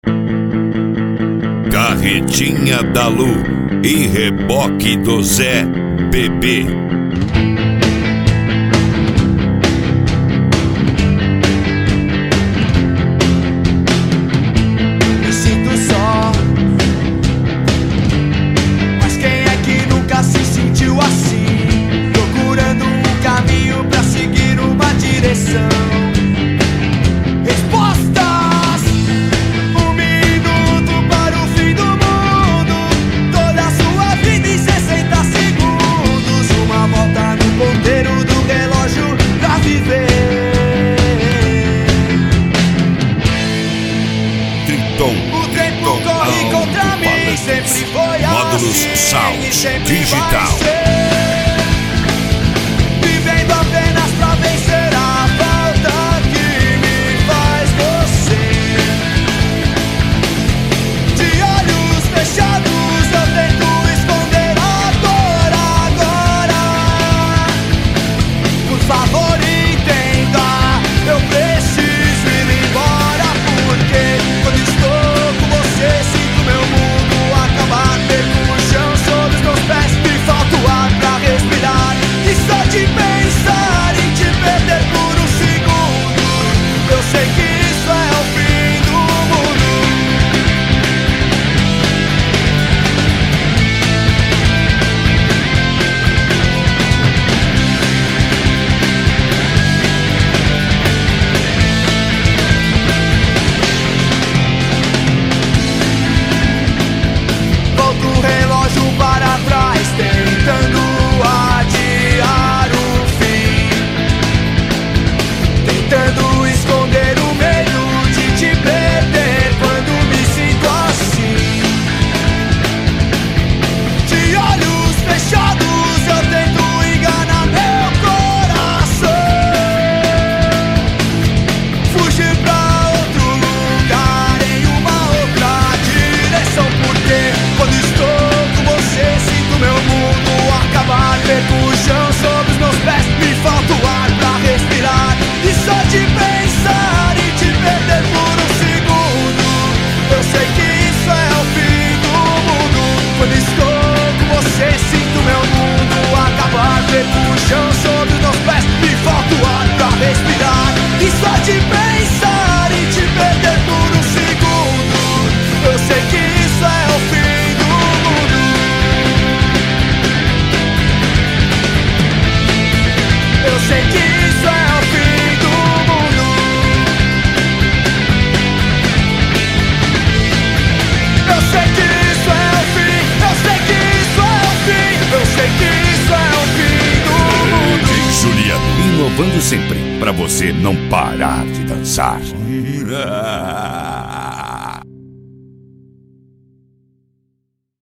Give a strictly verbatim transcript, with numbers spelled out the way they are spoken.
Carretinha da Lu e reboque do Zé Bebê. Me sinto só, mas quem é que nunca se sentiu assim? Procurando um caminho pra seguir uma direção. O tempo corre contra mim, sempre foi assim. Módulos Sound Digital. Vivendo apenas pra vencer a falta que me faz você. De olhos fechados eu tento esconder a dor agora. Por favor entenda, eu preciso ir embora, porque quando estou sinto meu mundo acabar, perco o chão sob os meus pés, me falta o ar pra respirar. E só de pensar em te perder por um segundo, eu sei que isso é o fim do mundo. O relógio para trás, tentando adiar o fim, tentando esconder o medo de te perder quando me sinto assim. De olhos fechados eu tento enganar meu coração, fugir pra outro lugar em uma outra direção, porque quando estou com você sinto meu mundo acabar, perco o chão sob os meus pés, me falta o ar pra respirar. E só de pensar em te perder por um segundo, eu sei que isso é o fim do mundo. Quando estou com você sinto meu mundo acabar, perco o chão sob os meus pés, me falta o ar pra respirar. E só de pensar em te perder por um segundo, eu sei que isso é o fim do mundo. Eu sei que isso é o fim do mundo. Eu sei que isso é o fim. Eu sei que isso é o fim. Eu sei que isso é o fim do mundo. D J Juliano, inovando sempre pra você não parar de dançar.